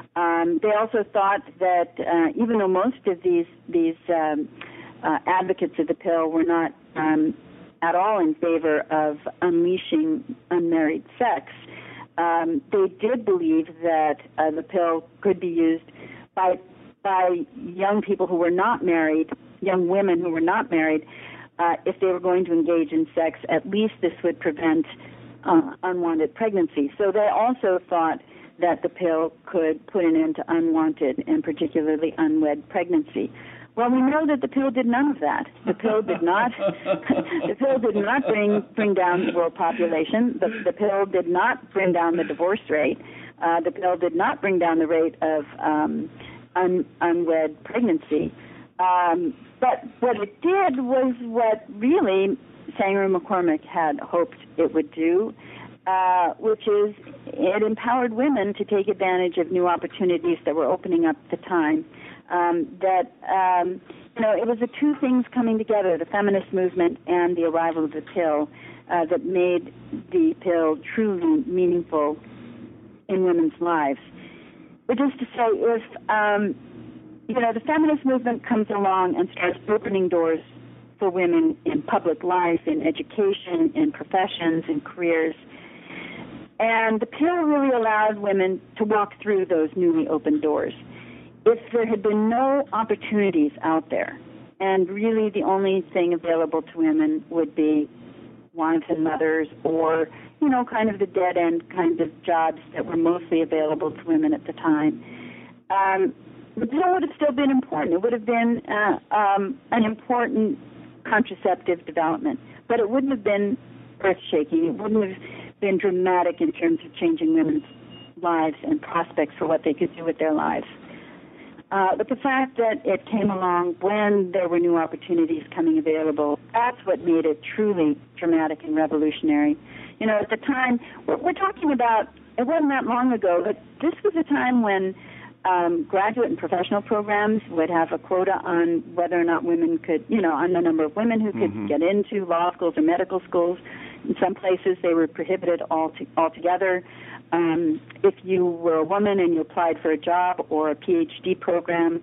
[SPEAKER 2] Um, they also thought that uh, even though most of these, these um, uh, advocates of the pill were not um, at all in favor of unleashing unmarried sex, um, they did believe that uh, the pill could be used by by young people who were not married, young women who were not married. Uh, if they were going to engage in sex, at least this would prevent uh, unwanted pregnancy. So they also thought that the pill could put an end to unwanted and particularly unwed pregnancy. Well, we know that the pill did none of that. The pill did not. the pill did not bring bring down the world population. The, the pill did not bring down the divorce rate. Uh, the pill did not bring down the rate of um, un, unwed pregnancy. Um, but what it did was what really Sanger and McCormick had hoped it would do, uh, which is it empowered women to take advantage of new opportunities that were opening up at the time. Um, that, um, you know, it was the two things coming together, the feminist movement and the arrival of the pill, uh, that made the pill truly meaningful in women's lives. Which is to say, if, um, you know, the feminist movement comes along and starts opening doors for women in public life, in education, in professions, in careers, and the pill really allowed women to walk through those newly opened doors. If there had been no opportunities out there, and really the only thing available to women would be wives and mothers, or, you know, kind of the dead-end kind of jobs that were mostly available to women at the time, um, the pill would have still been important. It would have been uh, um, an important contraceptive development, but it wouldn't have been earth-shaking. It wouldn't have been dramatic in terms of changing women's lives and prospects for what they could do with their lives. Uh, but the fact that it came along when there were new opportunities coming available, that's what made it truly dramatic and revolutionary. You know, at the time, we're, we're talking about, it wasn't that long ago, but this was a time when um, graduate and professional programs would have a quota on whether or not women could, you know, on the number of women who could mm-hmm. get into law schools or medical schools. In some places, they were prohibited all to, altogether. Um, if you were a woman and you applied for a job or a P H D program,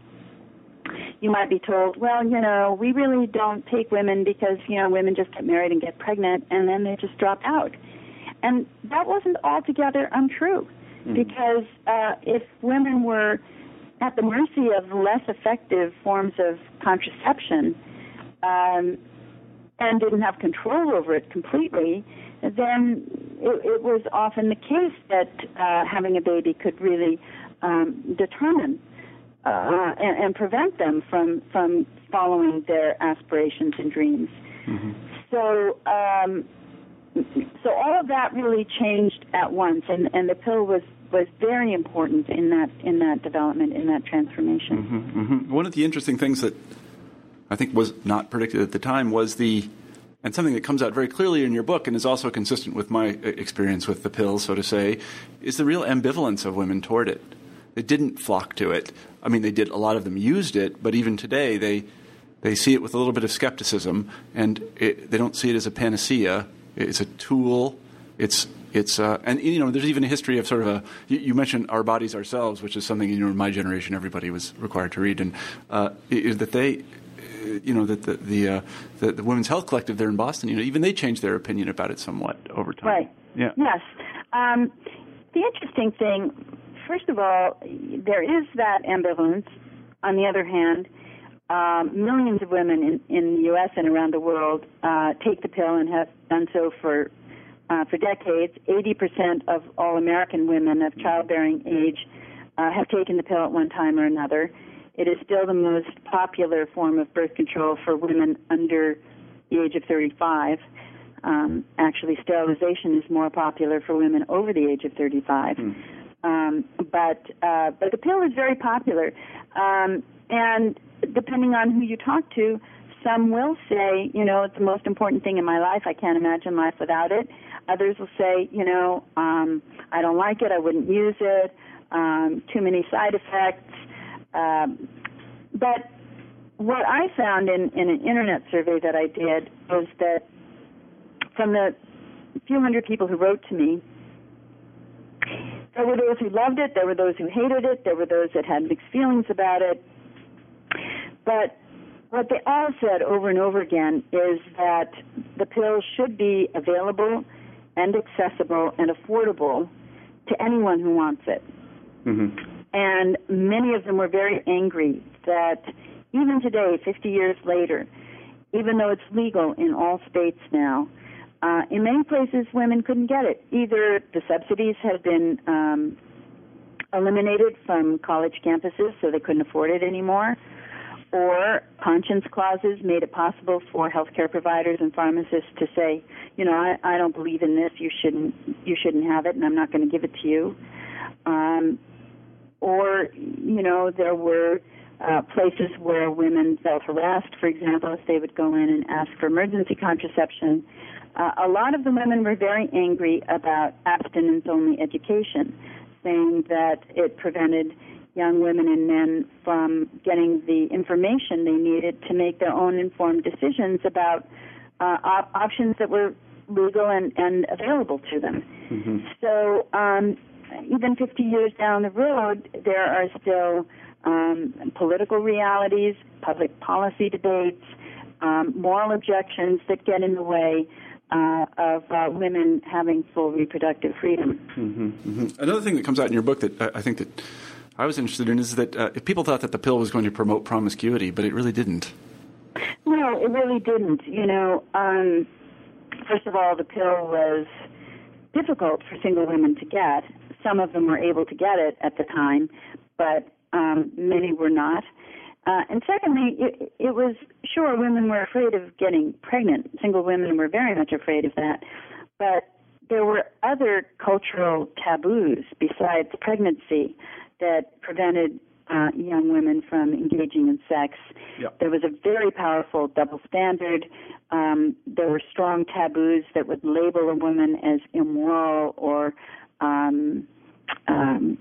[SPEAKER 2] you might be told, well, you know, we really don't take women because, you know, women just get married and get pregnant and then they just drop out. And that wasn't altogether untrue, mm-hmm. because uh, if women were at the mercy of less effective forms of contraception um, and didn't have control over it completely, then it, it was often the case that uh, having a baby could really um, determine uh, and, and prevent them from, from following their aspirations and dreams. Mm-hmm. So, um, so all of that really changed at once, and, and the pill was, was very important in that in that development, in that transformation.
[SPEAKER 1] Mm-hmm, mm-hmm. One of the interesting things that I think was not predicted at the time was the and something that comes out very clearly in your book and is also consistent with my experience with the pill, so to say, is the real ambivalence of women toward it. They didn't flock to it. I mean, they did. A lot of them used it, but even today they they see it with a little bit of skepticism, and it, they don't see it as a panacea. It's a tool. It's it's uh, and you know, there's even a history of sort of a. You, you mentioned Our Bodies, Ourselves, which is something, you know, in my generation everybody was required to read, and uh, is that they.
[SPEAKER 3] you know, that the the, uh, the the Women's Health Collective there in Boston, you know, even they changed their opinion about it somewhat over time.
[SPEAKER 2] Right.
[SPEAKER 3] Yeah.
[SPEAKER 2] Yes. Um, the interesting thing, first of all, there is that ambivalence. On the other hand, um, millions of women in, in the U S and around the world uh, take the pill and have done so for uh, for decades. eighty percent of all American women of childbearing age uh, have taken the pill at one time or another. It is still the most popular form of birth control for women under the age of thirty-five. Um, actually, sterilization is more popular for women over the age of thirty-five. Mm. Um, but uh, but the pill is very popular, um, and depending on who you talk to, some will say, you know, it's the most important thing in my life. I can't imagine life without it. Others will say, you know, um, I don't like it. I wouldn't use it. Um, too many side effects. Um, but what I found in, in an internet survey that I did was that from the few hundred people who wrote to me, there were those who loved it, there were those who hated it, there were those that had mixed feelings about it. But what they all said over and over again is that the pill should be available and accessible and affordable to anyone who wants it. Mm-hmm. And many of them were very angry that even today, fifty years later, even though it's legal in all states now, uh, in many places women couldn't get it. Either the subsidies had been um, eliminated from college campuses so they couldn't afford it anymore, or conscience clauses made it possible for healthcare providers and pharmacists to say, you know, I, I don't believe in this, you shouldn't, you shouldn't have it, and I'm not going to give it to you. Um, or, you know, there were uh, places where women felt harassed, for example, if they would go in and ask for emergency contraception. Uh, a lot of the women were very angry about abstinence-only education, saying that it prevented young women and men from getting the information they needed to make their own informed decisions about uh, op- options that were legal and, and available to them. Mm-hmm. So um, even fifty years down the road, there are still um, political realities, public policy debates, um, moral objections that get in the way uh, of uh, women having full reproductive freedom.
[SPEAKER 3] Mm-hmm. Mm-hmm. Another thing that comes out in your book that I, I think that I was interested in is that uh, if people thought that the pill was going to promote promiscuity, but it really didn't.
[SPEAKER 2] No, it really didn't. You know, um, first of all, the pill was difficult for single women to get. Some of them were able to get it at the time, but um, many were not. Uh, and secondly, it, it was, sure, women were afraid of getting pregnant. Single women were very much afraid of that. But there were other cultural taboos besides pregnancy that prevented uh, young women from engaging in sex. Yep. There was a very powerful double standard. Um, there were strong taboos that would label a woman as immoral or, um, um,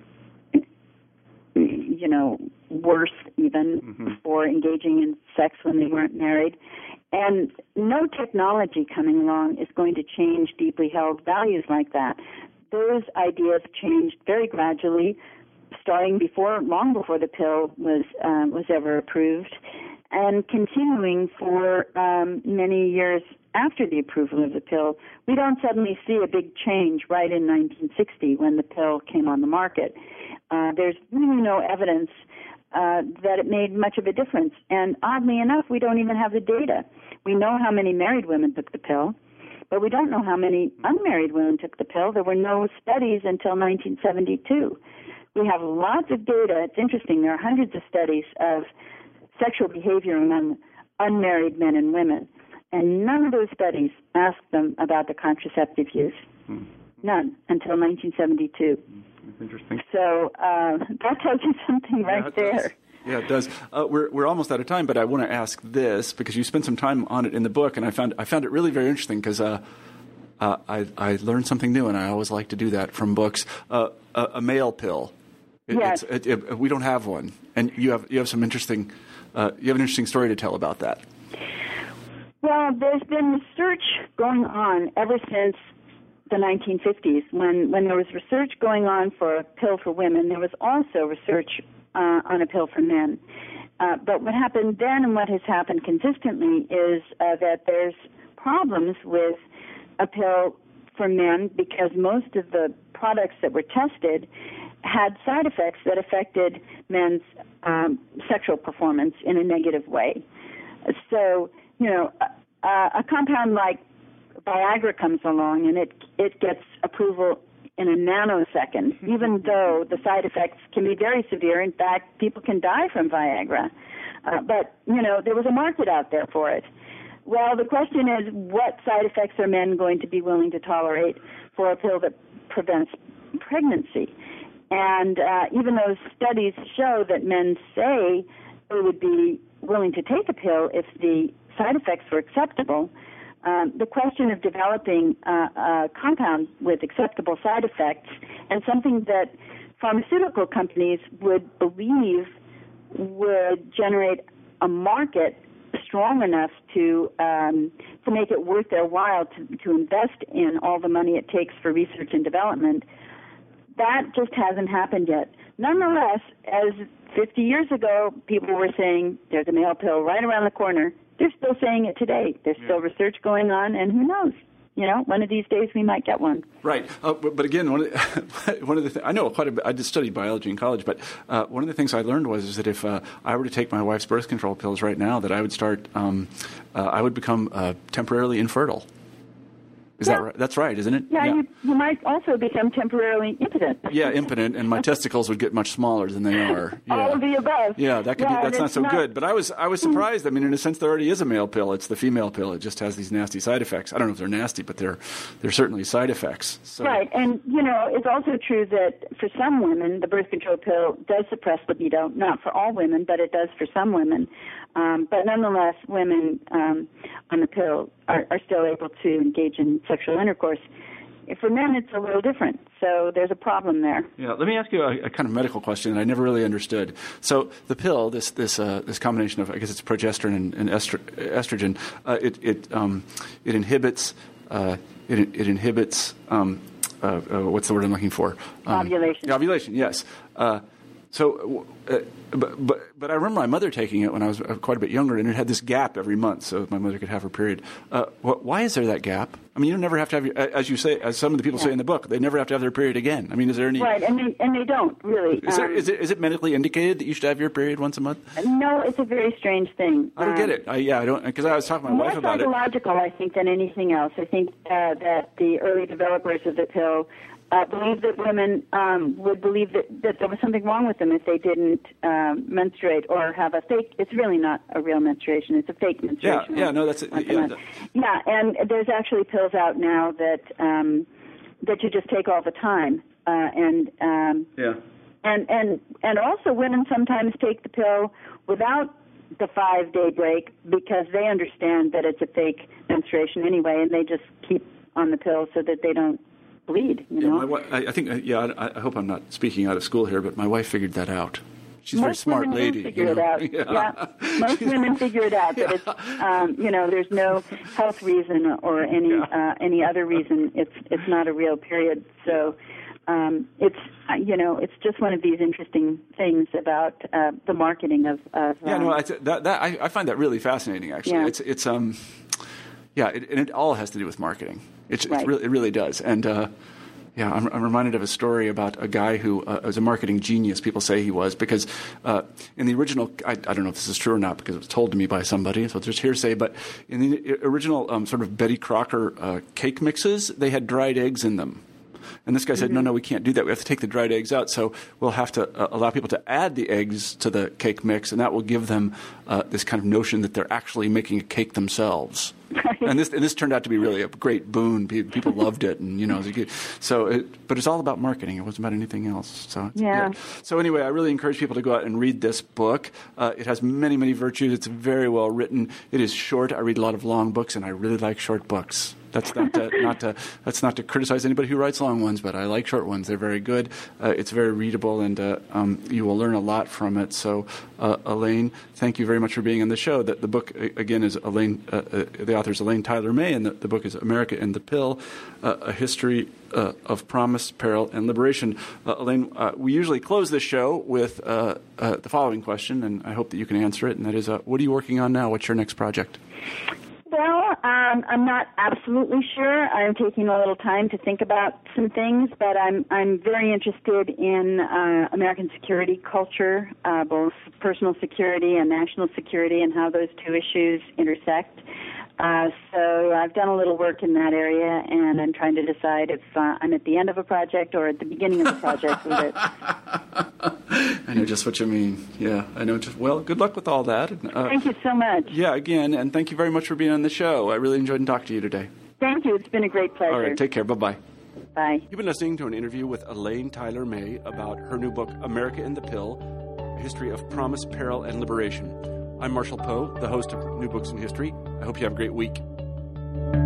[SPEAKER 2] you know, worse even mm-hmm. for engaging in sex when they weren't married. And no technology coming along is going to change deeply held values like that. Those ideas changed very gradually, starting before, long before the pill was um, was ever approved, and continuing for um, many years after the approval of the pill. We don't suddenly see a big change right in nineteen sixty when the pill came on the market. Uh, there's really no evidence uh, that it made much of a difference. And oddly enough, we don't even have the data. We know how many married women took the pill, but we don't know how many unmarried women took the pill. There were no studies until nineteen seventy-two. We have lots of data. It's interesting. There are hundreds of studies of sexual behavior among unmarried men and women, and none of those studies ask them about the contraceptive use. Hmm. None until nineteen seventy-two.
[SPEAKER 3] That's interesting.
[SPEAKER 2] So uh, that tells you something right
[SPEAKER 3] yeah,
[SPEAKER 2] there.
[SPEAKER 3] Does. Yeah, it does. Uh, we're we're almost out of time, but I want to ask this because you spent some time on it in the book, and I found I found it really very interesting because uh, uh, I I learned something new, and I always like to do that from books. Uh, a, a male pill. It,
[SPEAKER 2] yes.
[SPEAKER 3] It's, it, it, we don't have one, and you have you have some interesting uh, you have an interesting story to tell about that.
[SPEAKER 2] Well, there's been research going on ever since the nineteen fifties. When when there was research going on for a pill for women, there was also research uh, on a pill for men. Uh, but what happened then and what has happened consistently is uh, that there's problems with a pill for men because most of the products that were tested had side effects that affected men's um, sexual performance in a negative way. So, you know, a, a compound like Viagra comes along and it it gets approval in a nanosecond, even though the side effects can be very severe. In fact, people can die from Viagra. Uh, but, you know, there was a market out there for it. Well, the question is, what side effects are men going to be willing to tolerate for a pill that prevents pregnancy? And uh, even though studies show that men say they would be willing to take a pill if the side effects were acceptable, Um, the question of developing uh, a compound with acceptable side effects and something that pharmaceutical companies would believe would generate a market strong enough to um, to make it worth their while to, to invest in all the money it takes for research and development, that just hasn't happened yet. Nonetheless, as fifty years ago people were saying there's a male pill right around the corner, they're still saying it today. There's still yeah. research going on, and who knows? You know, one of these days we might get one.
[SPEAKER 3] Right. Uh, but, but again, one of the, one of the th- I know quite a bit. I just studied biology in college, but uh, one of the things I learned was is that if uh, I were to take my wife's birth control pills right now, that I would start, um, uh, I would become uh, temporarily infertile. Is
[SPEAKER 2] yeah.
[SPEAKER 3] that right? That's right, isn't it?
[SPEAKER 2] Yeah, yeah. You, you might also become temporarily impotent.
[SPEAKER 3] Yeah, impotent, and my testicles would get much smaller than they are. Yeah.
[SPEAKER 2] All of the above.
[SPEAKER 3] Yeah, that could
[SPEAKER 2] yeah,
[SPEAKER 3] be, that's not so
[SPEAKER 2] not,
[SPEAKER 3] good. But I was I was surprised. I mean, in a sense, there already is a male pill. It's the female pill. It just has these nasty side effects. I don't know if they're nasty, but they're they're certainly side effects. So.
[SPEAKER 2] Right, and you know, it's also true that for some women, the birth control pill does suppress libido. Not for all women, but it does for some women. Um, but nonetheless, women um, on the pill are, are still able to engage in sexual intercourse. For men, it's a little different. So there's a problem there.
[SPEAKER 3] Yeah. Let me ask you a, a kind of medical question that I never really understood. So the pill, this this uh, this combination of, I guess it's progesterone and, and estro- estrogen, uh, it it um, it inhibits uh, it it inhibits um, uh, uh, what's the word I'm looking for?
[SPEAKER 2] Um, ovulation.
[SPEAKER 3] Ovulation. Yes. Uh, so. Uh, But, but but I remember my mother taking it when I was quite a bit younger, and it had this gap every month, so my mother could have her period. Uh, wh- why is there that gap? I mean, you never have to have, your, as you say, as some of the people yeah. say in the book, they never have to have their period again. I mean, is there any?
[SPEAKER 2] Right, and they and they don't really.
[SPEAKER 3] Is, there,
[SPEAKER 2] um,
[SPEAKER 3] is, it, is it medically indicated that you should have your period once a month?
[SPEAKER 2] No, it's a very strange thing.
[SPEAKER 3] I don't
[SPEAKER 2] um,
[SPEAKER 3] get it. I, yeah, I don't because I was talking to my
[SPEAKER 2] more
[SPEAKER 3] wife about it.
[SPEAKER 2] More psychological, I think, than anything else. I think uh, that the early developers of the pill Uh, believe that women um, would believe that, that there was something wrong with them if they didn't um, menstruate or have a fake. It's really not a real menstruation; it's a fake menstruation.
[SPEAKER 3] Yeah, yeah, no, that's it. Yeah, that.
[SPEAKER 2] yeah, and there's actually pills out now that um, that you just take all the time, uh, and um,
[SPEAKER 3] yeah,
[SPEAKER 2] and and and also women sometimes take the pill without the five-day break because they understand that it's a fake menstruation anyway, and they just keep on the pill so that they don't bleed, you
[SPEAKER 3] yeah,
[SPEAKER 2] know.
[SPEAKER 3] My, I, I think, yeah. I, I hope I'm not speaking out of school here, but my wife figured that out. She's a very smart
[SPEAKER 2] women
[SPEAKER 3] lady.
[SPEAKER 2] Figure
[SPEAKER 3] you know?
[SPEAKER 2] it out.
[SPEAKER 3] Yeah.
[SPEAKER 2] yeah. Most women figure it out that
[SPEAKER 3] yeah.
[SPEAKER 2] it's, um, you know, there's no health reason or any
[SPEAKER 3] yeah.
[SPEAKER 2] uh, any other reason. It's it's not a real period. So um, it's uh, you know it's just one of these interesting things about uh, the marketing of. of
[SPEAKER 3] yeah,
[SPEAKER 2] um,
[SPEAKER 3] no, I, that, that I, I find that really fascinating. Actually,
[SPEAKER 2] yeah.
[SPEAKER 3] it's it's um, yeah, it, and it all has to do with marketing. It's,
[SPEAKER 2] right.
[SPEAKER 3] it's really, it really does. And uh, yeah, I'm, I'm reminded of a story about a guy who uh, was a marketing genius. People say he was because uh, in the original, I, I don't know if this is true or not because it was told to me by somebody, so it's just hearsay. But in the original um, sort of Betty Crocker uh, cake mixes, they had dried eggs in them. And this guy said, mm-hmm. no, no, we can't do that. We have to take the dried eggs out. So we'll have to uh, allow people to add the eggs to the cake mix, and that will give them uh, this kind of notion that they're actually making a cake themselves. and this and this turned out to be really a great boon. People loved it, and you know, it was good. So, it, but it's all about marketing. It wasn't about anything else. So it's
[SPEAKER 2] yeah.
[SPEAKER 3] good. So anyway, I really encourage people to go out and read this book. Uh, it has many, many virtues. It's very well written. It is short. I read a lot of long books, and I really like short books. That's not to, not to that's not to criticize anybody who writes long ones, but I like short ones. They're very good. Uh, it's very readable, and uh, um, you will learn a lot from it. So, uh, Elaine, thank you very much for being on the show. The, the book, again, is Elaine. Uh, uh, the author is Elaine Tyler May, and the, the book is America and the Pill, uh, A History uh, of Promise, Peril, and Liberation. Uh, Elaine, uh, we usually close this show with uh, uh, the following question, and I hope that you can answer it, and that is, uh, what are you working on now? What's your next project?
[SPEAKER 2] Well, um, I'm not absolutely sure. I'm taking a little time to think about some things, but I'm I'm very interested in uh, American security culture, uh, both personal security and national security, and how those two issues intersect. Uh, so I've done a little work in that area, and I'm trying to decide if uh, I'm at the end of a project or at the beginning of the project with it.
[SPEAKER 3] I know just what you mean. Yeah, I know. Just, well, good luck with all that. Uh,
[SPEAKER 2] thank you so much.
[SPEAKER 3] Yeah, again, and thank you very much for being on the show. I really enjoyed talking to you today.
[SPEAKER 2] Thank you. It's been a great pleasure.
[SPEAKER 3] All right, take care. Bye-bye.
[SPEAKER 2] Bye.
[SPEAKER 1] You've been listening to an interview with Elaine Tyler May about her new book, America and the Pill, A History of Promise, Peril, and Liberation. I'm Marshall Poe, the host of New Books in History. I hope you have a great week.